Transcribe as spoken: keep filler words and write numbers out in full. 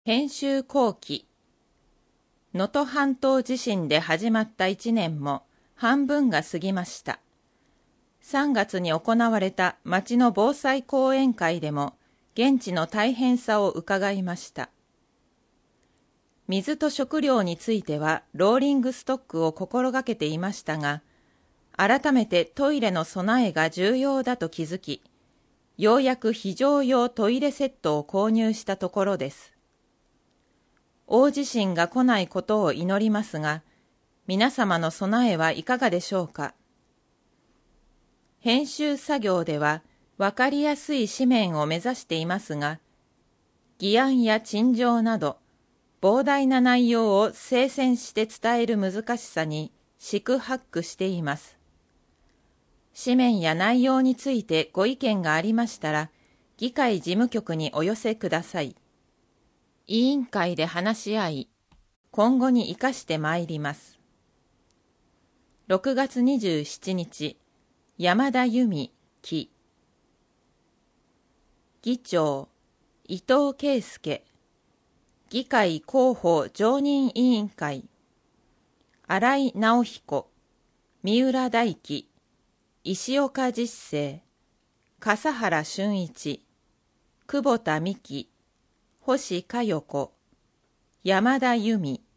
編集後期。能登半島地震で始まった一年も半分が過ぎました。さんがつに行われた町の防災講演会でも現地の大変さを伺いました。水と食料についてはローリングストックを心がけていましたが、改めてトイレの備えが重要だと気づき、ようやく非常用トイレセットを購入したところです。大地震が来ないことを祈りますが、皆様の備えはいかがでしょうか。編集作業では分かりやすい紙面を目指していますが、議案や陳情など膨大な内容を精選して伝える難しさに四苦八苦しています。紙面や内容についてご意見がありましたら、議会事務局にお寄せください。委員会で話し合い、今後に生かしてまいります。ろくがつにじゅうしちにち、山田由美記。議長、伊藤圭介。議会広報常任委員会。新井直彦、三浦大輝、石岡実生、笠原俊一、久保田美希、星佳代子、山田由美。